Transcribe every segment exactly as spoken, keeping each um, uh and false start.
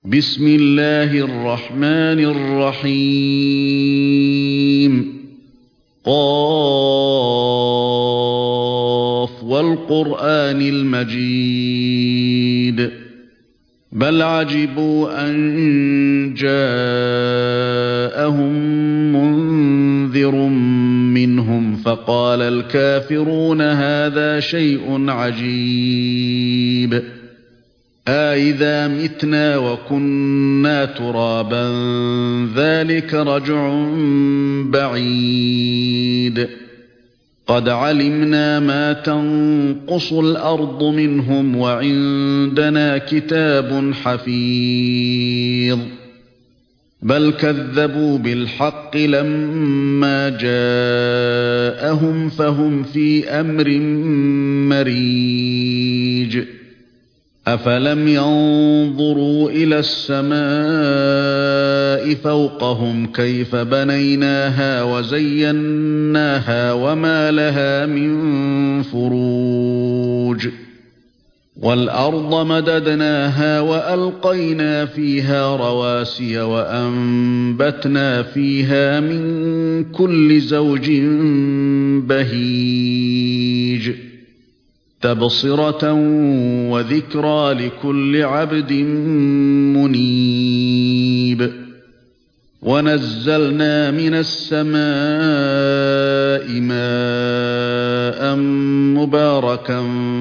بسم الله الرحمن الرحيم قاف والقرآن المجيد بل عجبوا أن جاءهم منذر منهم فقال الكافرون هذا شيء عجيب أإذا متنا وكنا ترابا ذلك رجع بعيد قد علمنا ما تنقص الأرض منهم وعندنا كتاب حفيظ بل كذبوا بالحق لما جاءهم فهم في أمر مريج أفلم ينظروا إلى السماء فوقهم كيف بنيناها وزيناها وما لها من فروج والأرض مددناها وألقينا فيها رواسي وأنبتنا فيها من كل زوج بهيج تبصرة وذكرى لكل عبد منيب ونزلنا من السماء ماء مباركا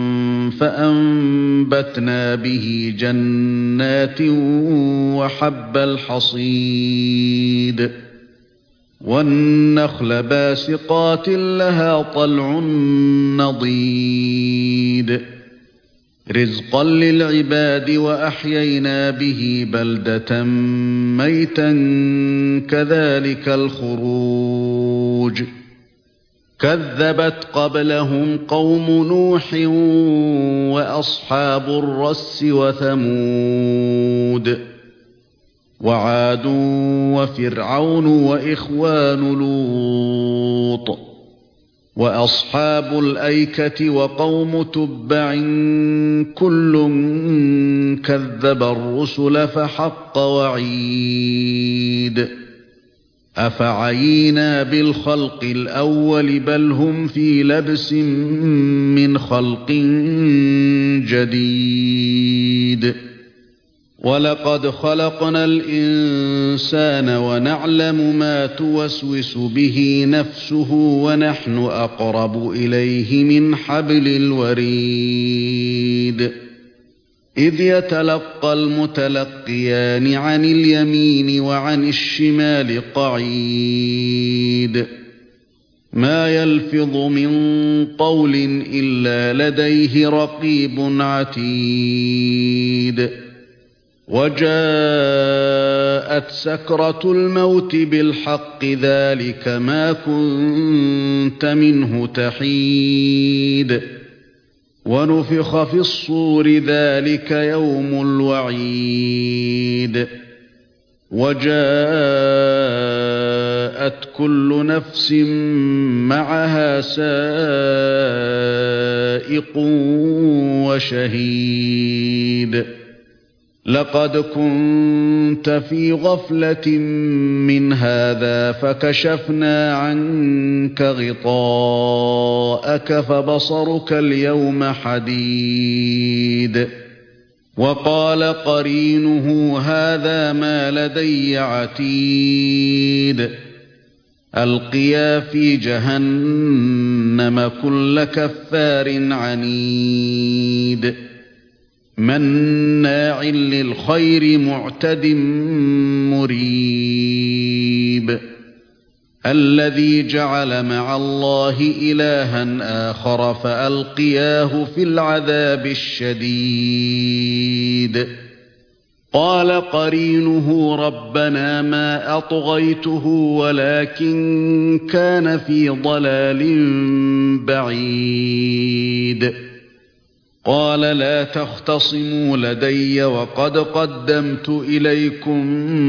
فأنبتنا به جنات وحب الحصيد والنخل باسقات لها طلع نضيد رزقا للعباد وأحيينا به بلدة ميتا كذلك الخروج كذبت قبلهم قوم نوح وأصحاب الرس وثمود وعاد وفرعون وإخوان لوط وأصحاب الأيكة وقوم تبع كل كذب الرسل فحق وعيد أفعينا بالخلق الأول بل هم في لبس من خلق جديد ولقد خلقنا الإنسان ونعلم ما توسوس به نفسه ونحن أقرب إليه من حبل الوريد إذ يتلقى المتلقيان عن اليمين وعن الشمال قعيد ما يلفظ من قول إلا لديه رقيب عتيد وجاءت سكرة الموت بالحق ذلك ما كنت منه تحيد ونفخ في الصور ذلك يوم الوعيد وجاءت كل نفس معها سائق وشهيد لقد كنت في غفلة من هذا فكشفنا عنك غطاءك فبصرك اليوم حديد وقال قرينه هذا ما لدي عتيد ألقيا في جهنم كل كفار عنيد مناع للخير معتد مريب الذي جعل مع الله إلها آخر فألقياه في العذاب الشديد قال قرينه ربنا ما أطغيته ولكن كان في ضلال بعيد قال لا تختصموا لدي وقد قدمت إليكم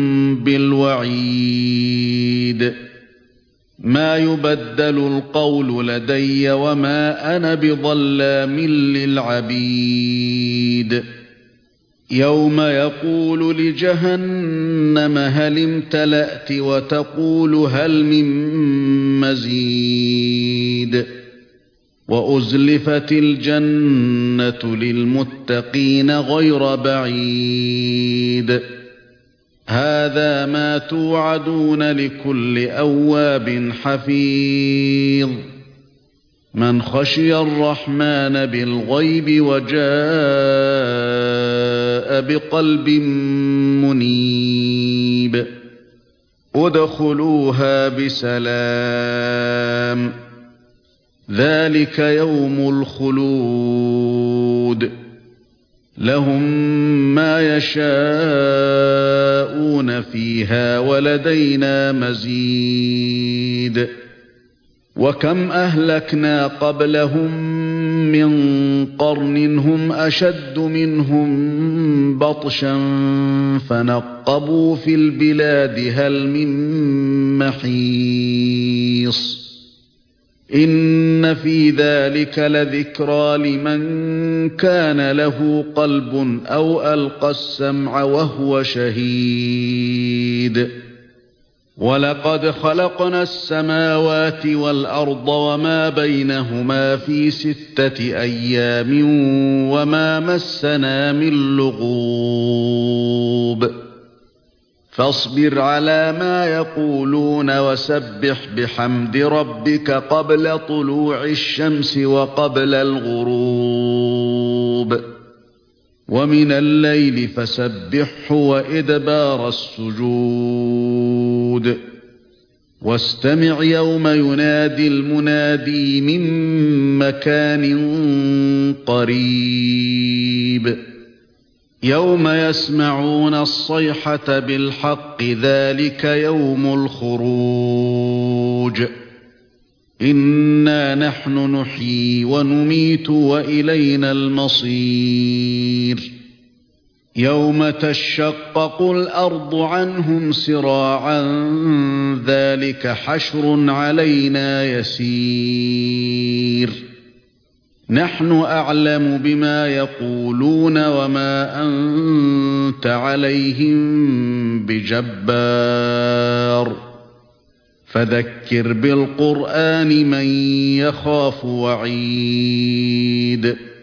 بالوعيد ما يبدل القول لدي وما أنا بظلام للعبيد يوم يقول لجهنم هل امتلأت وتقول هل من مزيد وأزلفت الجنة للمتقين غير بعيد هذا ما توعدون لكل أواب حفيظ من خشي الرحمن بالغيب وجاء بقلب منيب ادخلوها بسلام ذلك يوم الخلود لهم ما يشاءون فيها ولدينا مزيد وكم أهلكنا قبلهم من قرن هم أشد منهم بطشا فنقبوا في البلاد هل من محيص إن في ذلك لذكرى لمن كان له قلب أو ألقى السمع وهو شهيد ولقد خلقنا السماوات والأرض وما بينهما في ستة أيام وما مسنا من لغوب فاصبر على ما يقولون وسبح بحمد ربك قبل طلوع الشمس وقبل الغروب ومن الليل فسبحه وإدبار السجود واستمع يوم ينادي المنادي من مكان قريب يوم يسمعون الصيحة بالحق ذلك يوم الخروج إنا نحن نحيي ونميت وإلينا المصير يوم تشقق الأرض عنهم سراعا ذلك حشر علينا يسير نحن أعلم بما يقولون وما أنت عليهم بجبار فذكر بالقرآن من يخاف وعيد